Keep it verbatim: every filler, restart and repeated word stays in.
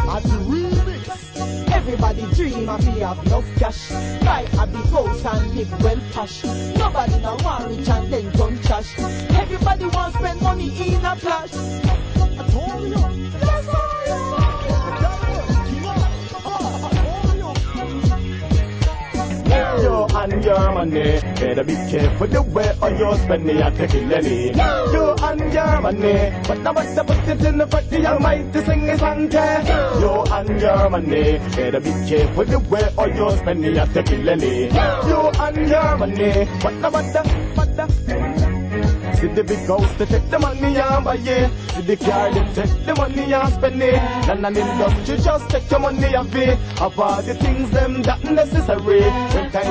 At the remix. Everybody dream of be have enough cash. Buy a big house and live well posh. Nobody no want rich and then turn trash. Everybody want spend money in a flash. I told you. That's all you. You and your money, better be careful the way or you spend it and take it lenny. You and your money, but now what's the put it in the party, you might sing a song. You and your money, better be careful the way or you spend it and take it lenny. You and your money, but now what's the, what the see the big house to take the money and buy it. See the car to take the money and spend it. And an industry just take your money and pay. Of all the things them that necessary. When time